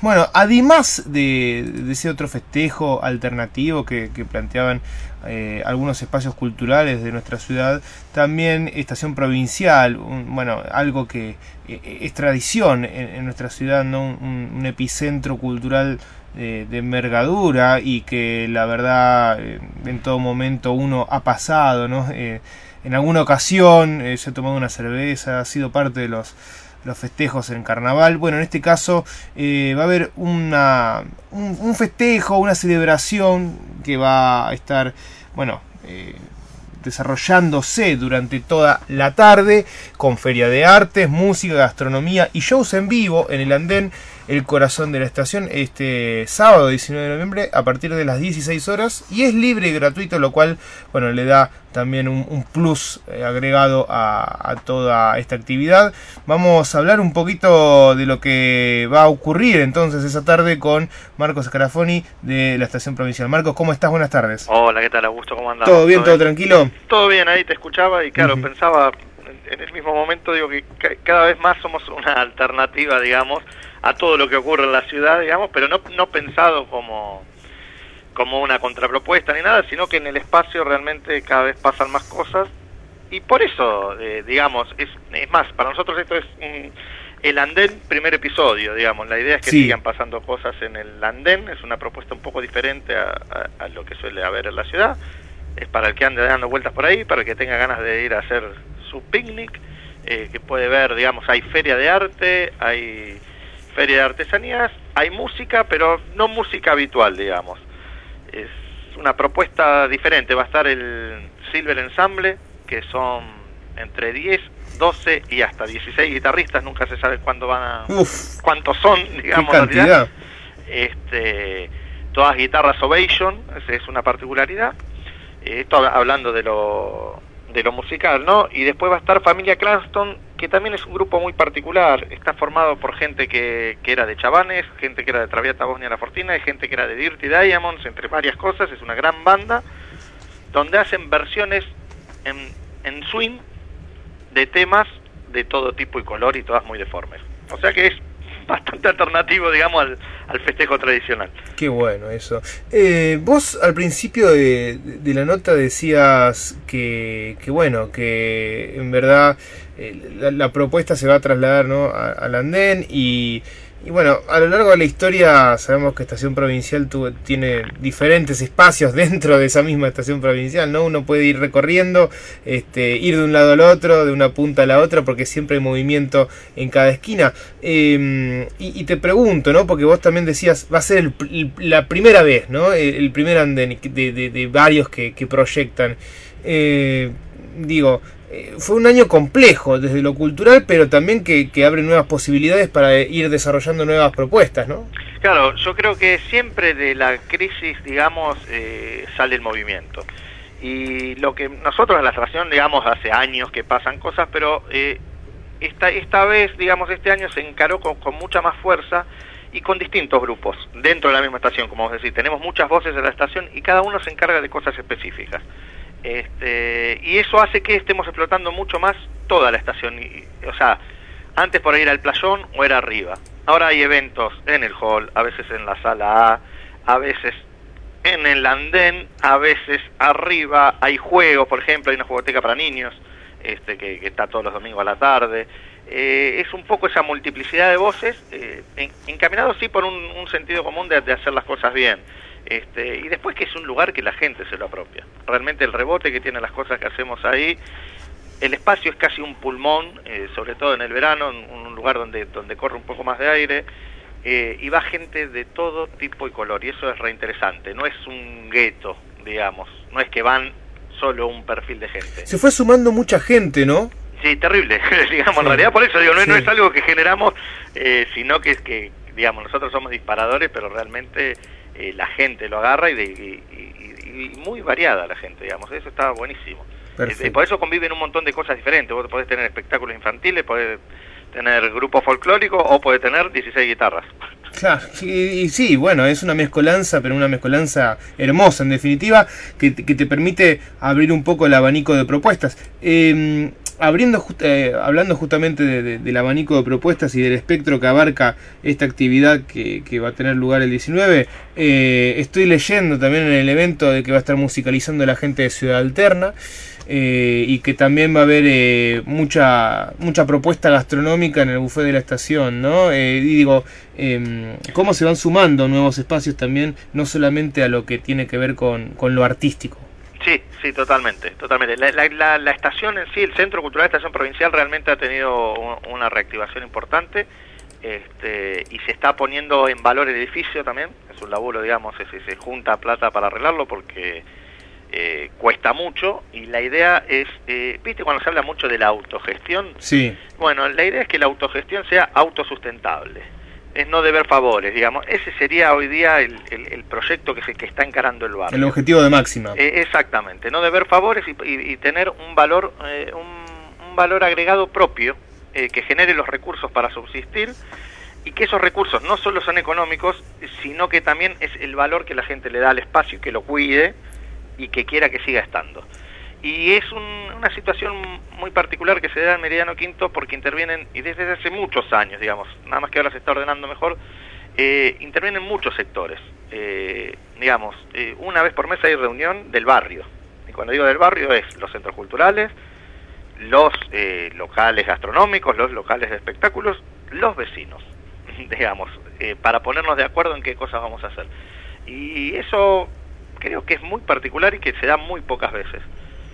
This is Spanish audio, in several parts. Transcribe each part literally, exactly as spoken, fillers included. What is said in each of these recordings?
Bueno, además de, de ese otro festejo alternativo que, que planteaban eh, algunos espacios culturales de nuestra ciudad, también Estación Provincial, un, bueno, algo que eh, es tradición en, en nuestra ciudad, ¿no? Un, un epicentro cultural de, de envergadura y que la verdad eh, en todo momento uno ha pasado, ¿no? Eh, en alguna ocasión eh, se ha tomado una cerveza, ha sido parte de los los festejos en carnaval. Bueno, en este caso eh, va a haber una un, un festejo, una celebración que va a estar, bueno, eh, desarrollándose durante toda la tarde, con feria de artes, música, gastronomía y shows en vivo en el andén El Corazón de la Estación, este sábado diecinueve de noviembre a partir de las dieciséis horas, y es libre y gratuito, lo cual, bueno, le da también un, un plus eh, agregado a, a toda esta actividad. Vamos a hablar un poquito de lo que va a ocurrir entonces esa tarde con Marcos Scarafoni de la Estación Provincial. Marcos, ¿cómo estás? Buenas tardes. Hola, ¿qué tal, Augusto? ¿Cómo andás? ¿Todo bien? ¿Todo, ¿todo tranquilo? Todo bien, ahí te escuchaba y claro, uh-huh. pensaba en el mismo momento, digo que cada vez más somos una alternativa, digamos, a todo lo que ocurre en la ciudad, digamos, pero no, no pensado como, como una contrapropuesta ni nada, sino que en el espacio realmente cada vez pasan más cosas, y por eso, eh, digamos, es, es más, para nosotros esto es un, el andén primer episodio, digamos, la idea es que sí. sigan pasando cosas en el andén, es una propuesta un poco diferente a, a, a lo que suele haber en la ciudad, es para el que ande dando vueltas por ahí, para el que tenga ganas de ir a hacer su picnic, eh, que puede ver, digamos, hay feria de arte, hay feria de artesanías, hay música, pero no música habitual, digamos. Es una propuesta diferente. Va a estar el Silver Ensemble, que son entre diez, doce y hasta dieciséis guitarristas, nunca se sabe cuándo van a, Uf, cuántos son, digamos, qué cantidad. Este, todas guitarras Ovation, es una particularidad. Esto hablando de lo de lo musical, ¿no? Y después va a estar Familia Clanston, que también es un grupo muy particular, está formado por gente que, que era de Chavanes, gente que era de Traviata Bosnia La Fortina, y gente que era de Dirty Diamonds, entre varias cosas. Es una gran banda, donde hacen versiones en, en swing de temas de todo tipo y color y todas muy deformes. O sea que es bastante alternativo, digamos, al, al festejo tradicional. Qué bueno eso. Eh, vos al principio de, de la nota decías que, que bueno, que en verdad eh, la, la propuesta se va a trasladar, ¿no?, a, al andén y, y bueno, a lo largo de la historia sabemos que Estación Provincial tuvo, tiene diferentes espacios dentro de esa misma Estación Provincial, ¿no? Uno puede ir recorriendo, este, ir de un lado al otro, de una punta a la otra, porque siempre hay movimiento en cada esquina. Eh, y, y te pregunto, ¿no?, porque vos también decías, va a ser el, el, la primera vez, ¿no?, el, el primer andén de, de, de varios que, que proyectan. Eh, digo, fue un año complejo desde lo cultural, pero también que, que abre nuevas posibilidades para ir desarrollando nuevas propuestas, ¿no? Claro, yo creo que siempre de la crisis, digamos, eh, sale el movimiento. Y lo que nosotros en la estación, digamos, hace años que pasan cosas, pero eh, esta, esta vez, digamos, este año se encaró con, con mucha más fuerza y con distintos grupos dentro de la misma estación, como vos decís. Tenemos muchas voces de la estación y cada uno se encarga de cosas específicas. Este, y eso hace que estemos explotando mucho más toda la estación. Y, o sea, antes por ir al playón o era arriba. Ahora hay eventos en el hall, a veces en la sala A, a veces en el andén, a veces arriba. Hay juegos, por ejemplo, hay una jugoteca para niños, este, que, que está todos los domingos a la tarde. Eh, es un poco esa multiplicidad de voces, eh, en, encaminado sí por un, un sentido común de, de hacer las cosas bien. Este, y después que es un lugar que la gente se lo apropia. Realmente el rebote que tienen las cosas que hacemos ahí, el espacio es casi un pulmón, eh, sobre todo en el verano, en un lugar donde, donde corre un poco más de aire, eh, y va gente de todo tipo y color, y eso es reinteresante. No es un gueto, digamos, no es que van solo un perfil de gente. Se fue sumando mucha gente, ¿no? Sí, terrible, digamos, sí. En realidad por eso digo, no, sí. no es algo que generamos, eh, sino que es que, digamos, nosotros somos disparadores, pero realmente eh, la gente lo agarra y, de, y, y, y muy variada la gente, digamos, eso está buenísimo. Eh, por eso conviven un montón de cosas diferentes. Vos podés tener espectáculos infantiles, podés tener grupos folclóricos o podés tener dieciséis guitarras. Claro, y, y sí, bueno, es una mezcolanza, pero una mezcolanza hermosa, en definitiva, que, que te permite abrir un poco el abanico de propuestas. Eh, abriendo just, eh, hablando justamente de, de, del abanico de propuestas y del espectro que abarca esta actividad que, que va a tener lugar el diecinueve, eh, estoy leyendo también en el evento de que va a estar musicalizando la gente de Ciudad Alterna, eh, y que también va a haber eh, mucha mucha propuesta gastronómica en el buffet de la estación, ¿no? Eh, y digo, eh, cómo se van sumando nuevos espacios también, no solamente a lo que tiene que ver con, con lo artístico. Sí, sí, totalmente, totalmente. La, la, la, la estación en sí, el Centro Cultural de Estación Provincial, realmente ha tenido un, una reactivación importante, este, y se está poniendo en valor el edificio también. Es un laburo, digamos, se, se junta plata para arreglarlo porque eh, cuesta mucho, y la idea es, eh, ¿viste cuando se habla mucho de la autogestión? Sí. Bueno, la idea es que la autogestión sea autosustentable. Es no deber favores, digamos. Ese sería hoy día el, el, el proyecto que se que está encarando el barrio. El objetivo de máxima. Eh, exactamente, no deber favores y, y, y tener un valor eh, un, un valor agregado propio eh, que genere los recursos para subsistir, y que esos recursos no solo son económicos, sino que también es el valor que la gente le da al espacio, y que lo cuide y que quiera que siga estando. Y es un, una situación muy particular que se da en Meridiano Quinto, porque intervienen, y desde hace muchos años, digamos, nada más que ahora se está ordenando mejor, eh, intervienen muchos sectores. Eh, digamos, eh, una vez por mes hay reunión del barrio. Y cuando digo del barrio es los centros culturales, los eh, locales gastronómicos, los locales de espectáculos, los vecinos, digamos, eh, para ponernos de acuerdo en qué cosas vamos a hacer. Y eso creo que es muy particular y que se da muy pocas veces.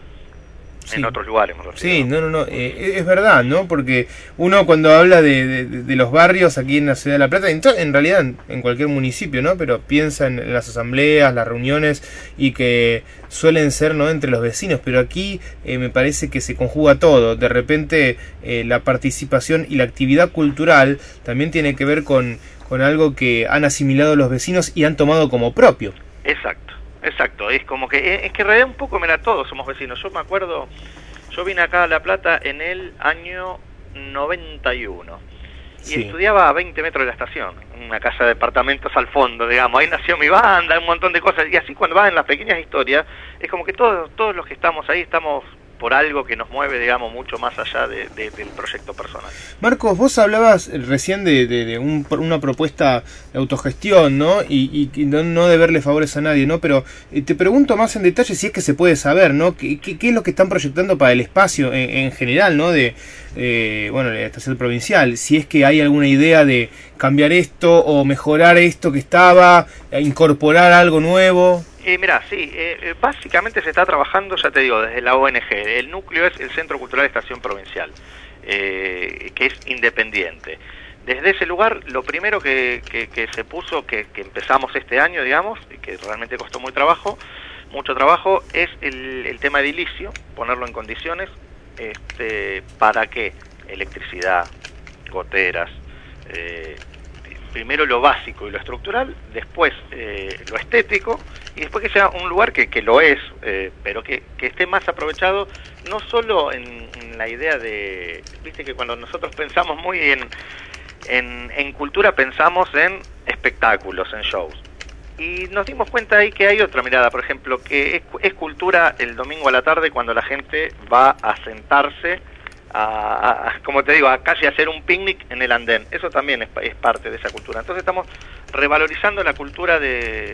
Sí. En otros lugares. Sí, no, no, no, eh, es verdad, ¿no? Porque uno cuando habla de, de, de los barrios aquí en la Ciudad de La Plata, en, en realidad en, en cualquier municipio, ¿no? Pero piensa en, en las asambleas, las reuniones, y que suelen ser, ¿no?, entre los vecinos, pero aquí eh, me parece que se conjuga todo. De repente eh, la participación y la actividad cultural también tiene que ver con, con algo que han asimilado los vecinos y han tomado como propio. Exacto. Exacto, es como que, es que en realidad un poco, mira, todos somos vecinos. Yo me acuerdo, yo vine acá a La Plata en el año noventa y uno, y sí, estudiaba a veinte metros de la estación, una casa de departamentos al fondo, digamos, ahí nació mi banda, un montón de cosas, y así cuando vas en las pequeñas historias, es como que todos, todos los que estamos ahí estamos por algo que nos mueve, digamos, mucho más allá de, de, del proyecto personal. Marcos, vos hablabas recién de, de, de un, una propuesta de autogestión, ¿no? Y, y no, no deberle favores a nadie, ¿no? Pero eh, te pregunto más en detalle si es que se puede saber, ¿no? ¿Qué, qué, qué es lo que están proyectando para el espacio en, en general, ¿no? De, eh, bueno, la estación provincial. Si es que hay alguna idea de cambiar esto o mejorar esto que estaba, incorporar algo nuevo. Eh, mirá, sí, eh, básicamente se está trabajando, ya te digo, desde la O N G. El núcleo es el Centro Cultural de Estación Provincial, eh, que es independiente. Desde ese lugar, lo primero que, que, que se puso, que, que empezamos este año, digamos, y que realmente costó muy trabajo, mucho trabajo, es el, el tema edilicio, ponerlo en condiciones, este, para que electricidad, goteras, eh, primero lo básico y lo estructural, después eh, lo estético, y después que sea un lugar que, que lo es, eh, pero que, que esté más aprovechado, no solo en, en la idea de, viste que cuando nosotros pensamos muy en, en, en cultura, pensamos en espectáculos, en shows, y nos dimos cuenta ahí que hay otra mirada, por ejemplo, que es, es cultura el domingo a la tarde cuando la gente va a sentarse, A, a, como te digo, a casi hacer un picnic en el andén. Eso también es, es parte de esa cultura. Entonces estamos revalorizando la cultura de,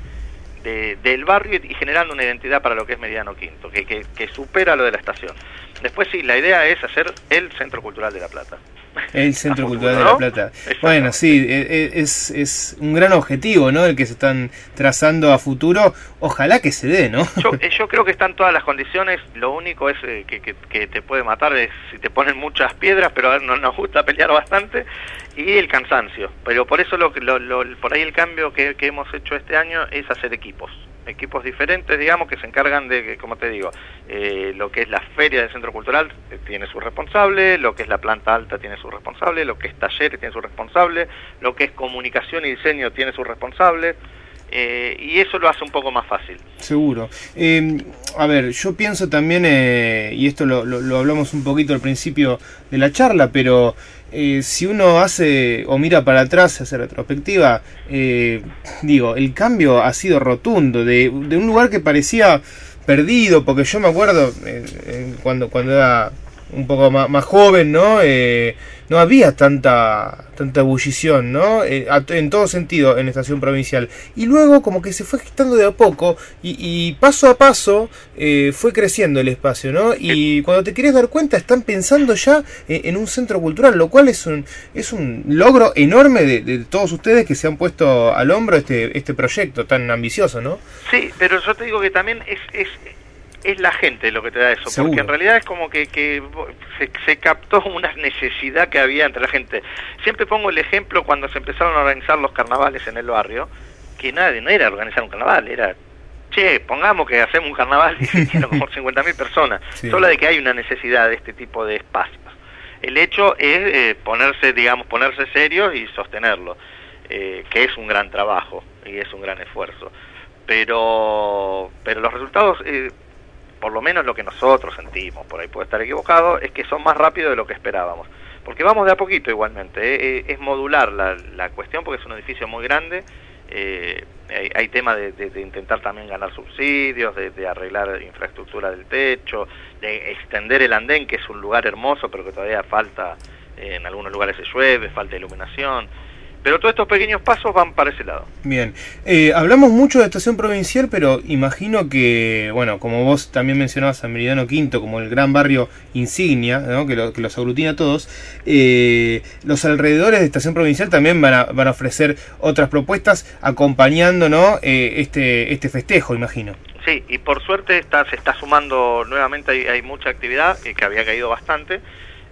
de del barrio y generando una identidad para lo que es Meridiano Quinto, que, que, que supera lo de la estación. Después sí, la idea es hacer el Centro Cultural de La Plata. El Centro Cultural de La Plata. Bueno, sí, es, es un gran objetivo, ¿no? El que se están trazando a futuro. Ojalá que se dé, ¿no? Yo, yo creo que están todas las condiciones. Lo único es eh, que, que, que te puede matar es si te ponen muchas piedras, pero a ver, no, nos gusta pelear bastante, y el cansancio. Pero por eso lo, lo, lo por ahí el cambio que, que hemos hecho este año es hacer equipos. Equipos diferentes, digamos, que se encargan de, como te digo, eh, lo que es la feria del Centro Cultural eh, tiene su responsable, lo que es la planta alta tiene su responsable, lo que es talleres tiene su responsable, lo que es comunicación y diseño tiene su responsable, eh, y eso lo hace un poco más fácil. Seguro. Eh, a ver, yo pienso también, eh, y esto lo, lo, lo hablamos un poquito al principio de la charla, pero Eh, si uno hace o mira para atrás, hace retrospectiva, eh, digo, el cambio ha sido rotundo, de, de un lugar que parecía perdido, porque yo me acuerdo eh, eh, cuando, cuando era un poco más, más joven, ¿no? Eh, no había tanta tanta ebullición, ¿no? Eh, a, en todo sentido en Estación Provincial. Y luego como que se fue gestando de a poco y, y paso a paso eh, fue creciendo el espacio, ¿no? Y cuando te querés dar cuenta están pensando ya en, en un centro cultural, lo cual es un es un logro enorme de, de todos ustedes que se han puesto al hombro este este proyecto tan ambicioso, ¿no? Sí, pero yo te digo que también es... es es la gente lo que te da eso, Seguro. Porque en realidad es como que, que se, se captó una necesidad que había entre la gente. Siempre pongo el ejemplo cuando se empezaron a organizar los carnavales en el barrio, que nadie, no era organizar un carnaval, era, che, pongamos que hacemos un carnaval y se hicieron como cincuenta mil personas. Sí. Solo de que hay una necesidad de este tipo de espacios. El hecho es eh, ponerse, digamos, ponerse serios y sostenerlo, eh, que es un gran trabajo y es un gran esfuerzo. Pero, pero los resultados... Eh, por lo menos lo que nosotros sentimos, por ahí puede estar equivocado, es que son más rápidos de lo que esperábamos. Porque vamos de a poquito igualmente, ¿eh? Es modular la, la cuestión porque es un edificio muy grande, eh, hay, hay tema de, de, de intentar también ganar subsidios, de, de arreglar infraestructura del techo, de extender el andén, que es un lugar hermoso, pero que todavía falta, eh, en algunos lugares se llueve, falta iluminación. Pero todos estos pequeños pasos van para ese lado. Bien, eh, hablamos mucho de Estación Provincial, pero imagino que, bueno, como vos también mencionabas a Meridiano Quinto como el gran barrio insignia, ¿no? que, lo, que los aglutina a todos, eh, los alrededores de Estación Provincial también van a, van a ofrecer otras propuestas acompañando, ¿no? eh, este, este festejo, imagino. Sí, y por suerte está, se está sumando nuevamente, hay, hay mucha actividad, eh, que había caído bastante.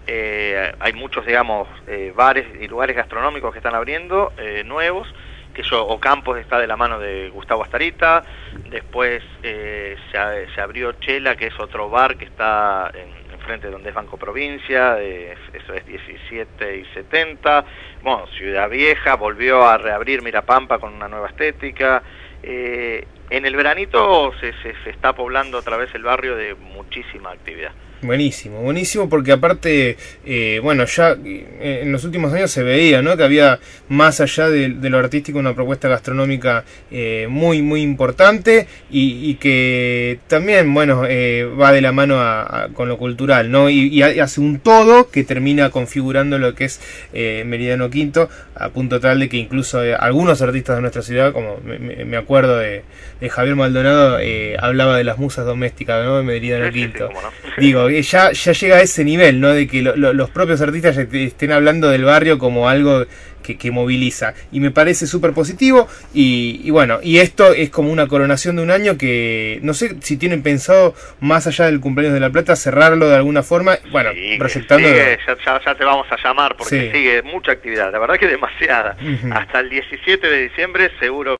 Eh, hay muchos, digamos, eh, bares y lugares gastronómicos que están abriendo, eh, nuevos, que yo, Ocampos está de la mano de Gustavo Astarita, después eh, se, se abrió Chela, que es otro bar que está en, en frente de donde es Banco Provincia, eh, eso es diecisiete y setenta, bueno, Ciudad Vieja volvió a reabrir Mirapampa con una nueva estética, eh, en el veranito se, se, se está poblando otra vez el barrio de muchísima actividad. Buenísimo, buenísimo, porque aparte, eh, bueno, ya eh, en los últimos años se veía, ¿no? Que había, más allá de, de lo artístico, una propuesta gastronómica eh, muy, muy importante y, y que también, bueno, eh, va de la mano a, a, con lo cultural, ¿no? Y, y hace un todo que termina configurando lo que es eh, Meridiano Quinto, a punto tal de que incluso eh, algunos artistas de nuestra ciudad, como me, me acuerdo de, de Javier Maldonado, eh, hablaba de las musas domésticas, ¿no? De Meridiano Sí, Quinto. sí, sí, ¿cómo no? Digo, ya, ya llega a ese nivel, ¿no? De que lo, lo, los propios artistas ya estén hablando del barrio como algo que, que moviliza. Y me parece súper positivo. Y, y bueno, y esto es como una coronación de un año que no sé si tienen pensado, más allá del cumpleaños de La Plata, cerrarlo de alguna forma. Bueno, sí, proyectando... Sigue, ya, ya, ya te vamos a llamar porque sí. sigue mucha actividad. La verdad que demasiada. Uh-huh. Hasta el diecisiete de diciembre seguro.